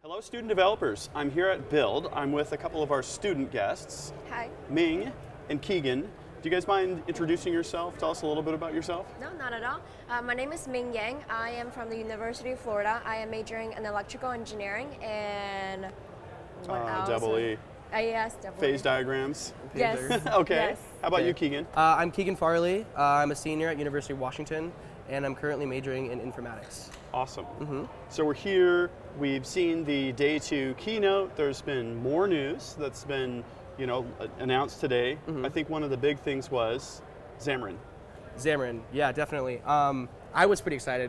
Hello, student developers. I'm here at Build. I'm with a couple of our student guests, Hi. Ming and Keegan. Do you guys mind introducing yourself? Tell us a little bit about yourself. No, not at all. My name is Ming Yang. I am from the University of Florida. I am majoring in electrical engineering and what else? Double E. Yes, double Phase E. diagrams. Yes. Okay. Yes. How about Okay. you, Keegan? I'm Keegan Farley. I'm a senior at University of Washington, and I'm currently majoring in informatics. Awesome. Mm-hmm. So we're here. We've seen the day 2 keynote. There's been more news that's been, announced today. Mm-hmm. I think one of the big things was Xamarin. Xamarin, yeah, definitely. I was pretty excited.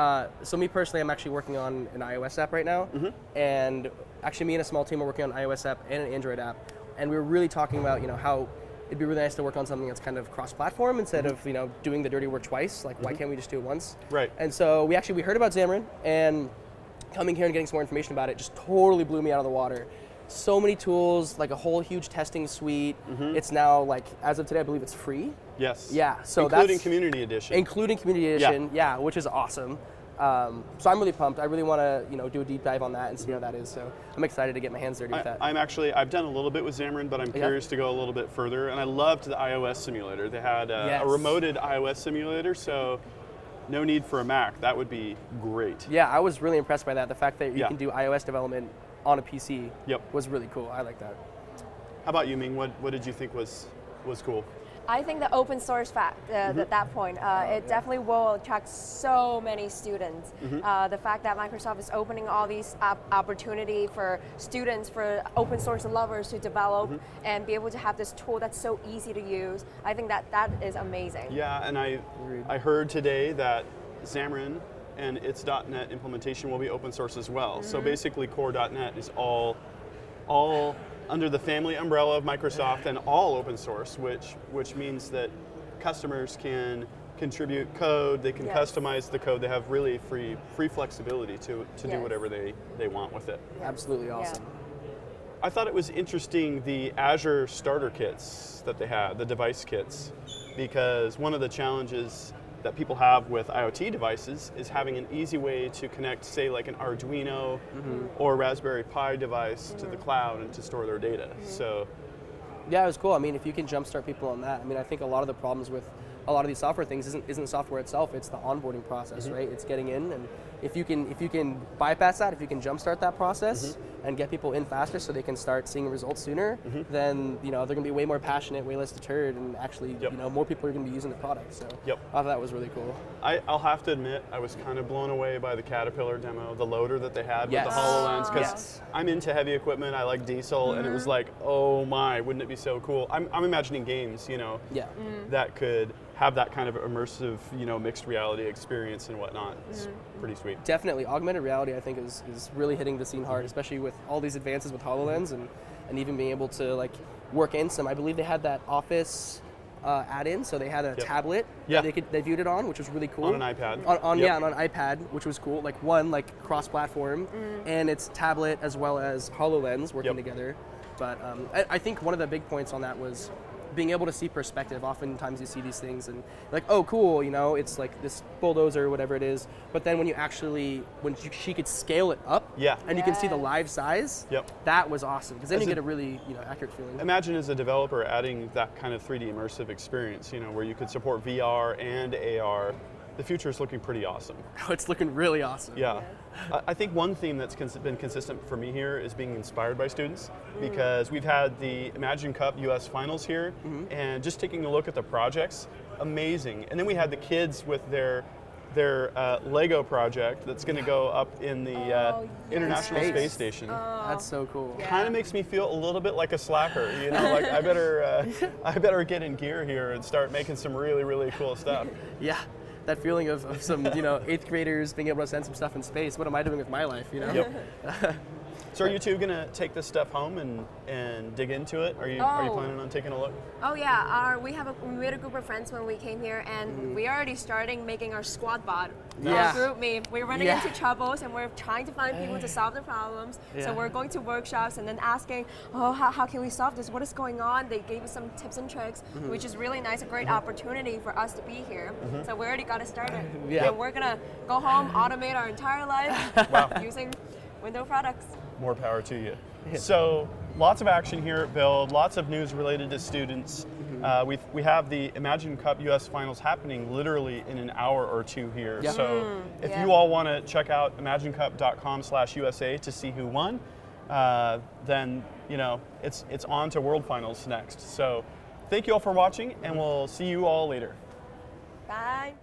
So me personally, I'm actually working on an iOS app right now, and actually me and a small team are working on an iOS app and an Android app, and we were really talking about, how it'd be really nice to work on something that's kind of cross-platform instead of, doing the dirty work twice. Like, why can't we just do it once? Right. And so we heard about Xamarin, and coming here and getting some more information about it just totally blew me out of the water. So many tools, like a whole huge testing suite. It's now, like, as of today, I believe it's free. Yes. Yeah, so including that's Community Edition. including Community Edition, yeah, which is awesome. So I'm really pumped. I really want to, do a deep dive on that and see how that is. So I'm excited to get my hands dirty with that. I've done a little bit with Xamarin, but I'm curious to go a little bit further. And I loved the iOS simulator. They had a remoted iOS simulator, so no need for a Mac. That would be great. Yeah, I was really impressed by that. The fact that you Yeah. can do iOS development on a PC Yep. was really cool. I like that. How about you, Ming? What did you think was cool? I think the open source fact at that point, it definitely will attract so many students. The fact that Microsoft is opening all these opportunity for students, for open source lovers to develop and be able to have this tool that's so easy to use, I think that is amazing. Yeah, and I heard today that Xamarin and its .NET implementation will be open source as well. So basically, core.NET is all under the family umbrella of Microsoft and all open source, which means that customers can contribute code, they can customize the code, they have really free flexibility to do whatever they want with it. Absolutely awesome. I thought it was interesting, the Azure starter kits that they had, the device kits, because one of the challenges that people have with IoT devices is having an easy way to connect, say, like an Arduino or Raspberry Pi device to the cloud and to store their data. So, Yeah, it was cool. I mean, if you can jumpstart people on that, I mean, I think a lot of the problems with a lot of these software things isn't the software itself, it's the onboarding process, right? It's getting in, and if you can bypass that, if you can jumpstart that process and get people in faster so they can start seeing results sooner, then they're going to be way more passionate, way less deterred, and actually more people are going to be using the product. So I thought that was really cool. I'll have to admit, I was kind of blown away by the Caterpillar demo, the loader that they had with the HoloLens, because I'm into heavy equipment, I like diesel, and it was like, oh my, wouldn't it be so cool? I'm imagining games, that could have that kind of immersive, mixed reality experience and whatnot. It's pretty sweet. Definitely. Augmented reality, I think, is really hitting the scene hard, especially with all these advances with HoloLens and even being able to, like, work in some. I believe they had that Office add-in, so they had a tablet that they viewed it on, which was really cool. On an iPad. On an iPad, which was cool. Like, cross-platform, and it's tablet as well as HoloLens working together. But I think one of the big points on that was being able to see perspective. Oftentimes you see these things and like, oh, cool, it's like this bulldozer or whatever it is. But then when she could scale it up, and you can see the live size, that was awesome, because then you get a really accurate feeling. Imagine as a developer adding that kind of 3D immersive experience, where you could support VR and AR. The future is looking pretty awesome. It's looking really awesome. Yeah. I think one theme that's been consistent for me here is being inspired by students, because we've had the Imagine Cup US Finals here, and just taking a look at the projects, amazing. And then we had the kids with their Lego project that's going to go up in the International Space Station. That's so cool. Kind of makes me feel a little bit like a slacker, like I better get in gear here and start making some really, really cool stuff. Yeah. That feeling of some, 8th graders being able to send some stuff in space. What am I doing with my life, Yep. So are you two gonna take this stuff home and dig into it? Are you planning on taking a look? Oh yeah, we had a group of friends when we came here, and we're already starting making our squad bot. Yeah. Group me. We're running into troubles, and we're trying to find people to solve the problems. Yeah. So we're going to workshops and then asking, how can we solve this? What is going on? They gave us some tips and tricks, which is really nice, a great opportunity for us to be here. So we already got it started. Yeah. And we're gonna go home, automate our entire life using Window products. More power to you. So lots of action here at Build, lots of news related to students. We have the Imagine Cup US Finals happening literally in an hour or two here. Yeah. So if you all want to check out imaginecup.com/USA to see who won, then it's on to World Finals next. So thank you all for watching, and we'll see you all later. Bye.